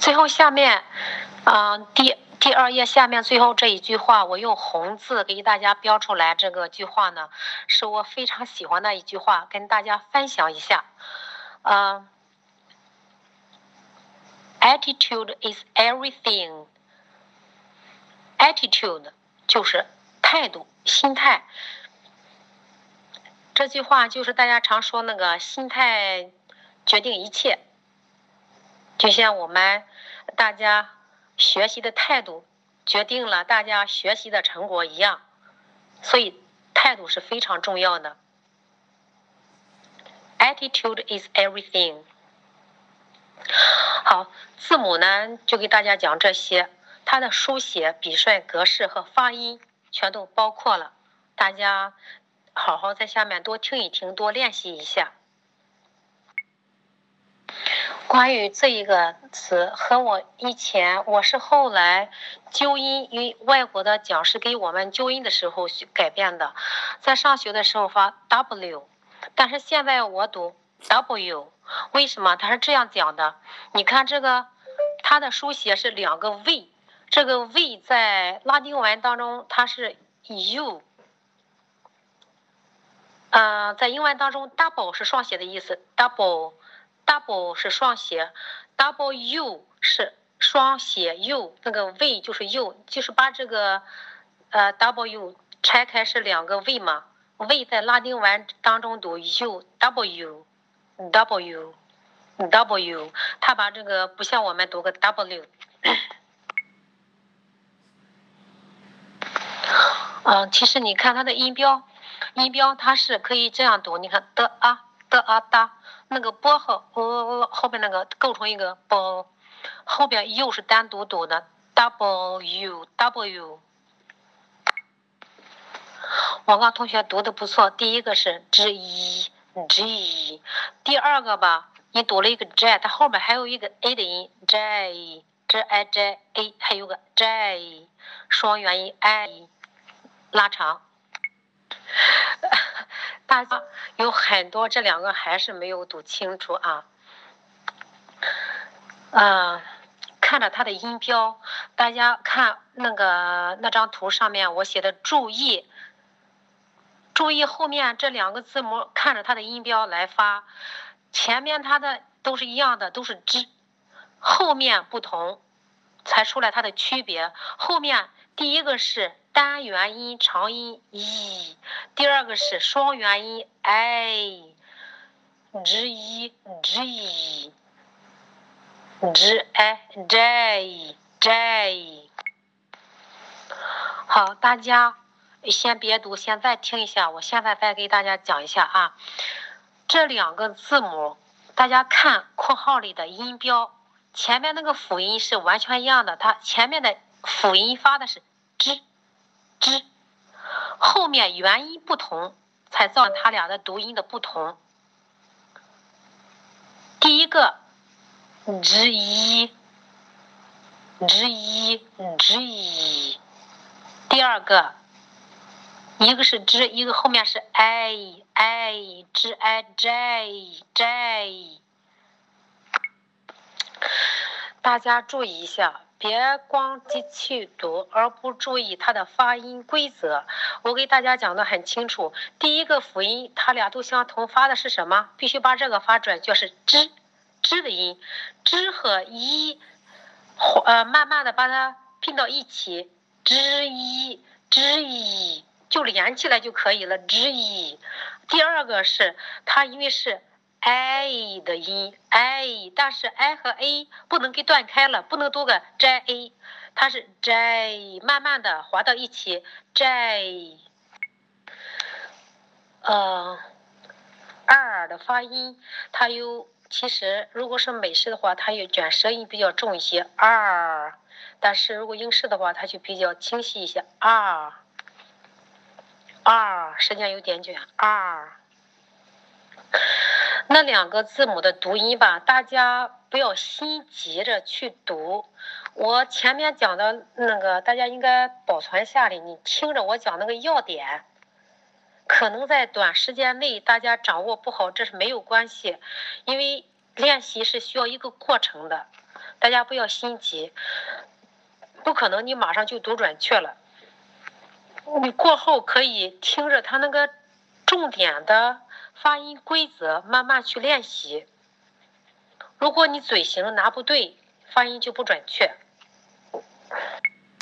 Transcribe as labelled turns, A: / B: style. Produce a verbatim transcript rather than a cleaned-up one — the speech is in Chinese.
A: 最后下面，嗯、呃，第第二页下面最后这一句话，我用红字给大家标出来。这个句话呢，是我非常喜欢的一句话，跟大家分享一下。呃 ，Attitude is everything。Attitude 就是态度、心态。这句话就是大家常说那个心态决定一切，就像我们大家学习的态度决定了大家学习的成果一样，所以态度是非常重要的。Attitude is everything。好，字母呢就给大家讲这些，它的书写、笔顺、格式和发音全都包括了，大家好好在下面多听一听，多练习一下。关于这一个词和我以前，我是后来纠音，因为外国的讲师给我们纠音的时候改变的，在上学的时候发 W， 但是现在我读 W， 为什么？他是这样讲的，你看这个，它的书写是两个 V， 这个 V 在拉丁文当中它是 U。呃，在英文当中 double 是双写的意思 double double 是双写 double U 是双写 U， 那个 V 就是 U， 就是把这个呃 W 拆开是两个 V 嘛， V 在拉丁文当中读 U W W W， 他把这个不像我们读个 W。 嗯、呃，其实你看它的音标音标它是可以这样读，你看的啊的啊哒，那个波和呃后边那个构成一个波，后边 U 是单独读的 W W。 我刚同学读的不错，第一个是 G G， 第二个吧你读了一个 J， 它后面还有一个 A 的音 J J I J A， 还有个 J 双元音 I 拉长。大家有很多这两个还是没有读清楚啊。呃，看着它的音标，大家看那个那张图上面我写的注意，注意后面这两个字母，看着它的音标来发，前面它的都是一样的，都是 Z， 后面不同才出来它的区别。后面第一个是单元音长音 E， 第二个是双元音 I， G 一 G G I J J。 好，大家先别读，先再听一下，我现在再给大家讲一下啊。这两个字母大家看括号里的音标，前面那个辅音是完全一样的，它前面的辅音发的是 Z Z， 后面元音不同才造成它俩的读音的不同。第一个 Z 一 Z 一 Z 一，第二个一个是 Z， 一个后面是 I I Z I J J。 大家注意一下，别光记去读而不注意它的发音规则。我给大家讲的很清楚，第一个辅音它俩都相同，发的是什么？必须把这个发准，就是 Z Z 的音 Z 和一呃慢慢的把它拼到一起 Z 一 Z 一就连起来就可以了 Z 一。第二个是它因为是 I 的音 I， 但是 I 和 A 不能给断开了，不能读个 J A， 它是 J 慢慢的滑到一起 J。 呃二的发音它有，其实如果是美式的话它有卷舌音比较重一些 R， 但是如果英式的话它就比较清晰一些 R R， 实际上有点卷 R。那两个字母的读音吧，大家不要心急着去读。我前面讲的那个，大家应该保存下来，你听着我讲那个要点。可能在短时间内大家掌握不好，这是没有关系，因为练习是需要一个过程的。 大家不要心急，不可能你马上就读准确了。你过后可以听着他那个重点的发音规则慢慢去练习。如果你嘴型拿不对，发音就不准确。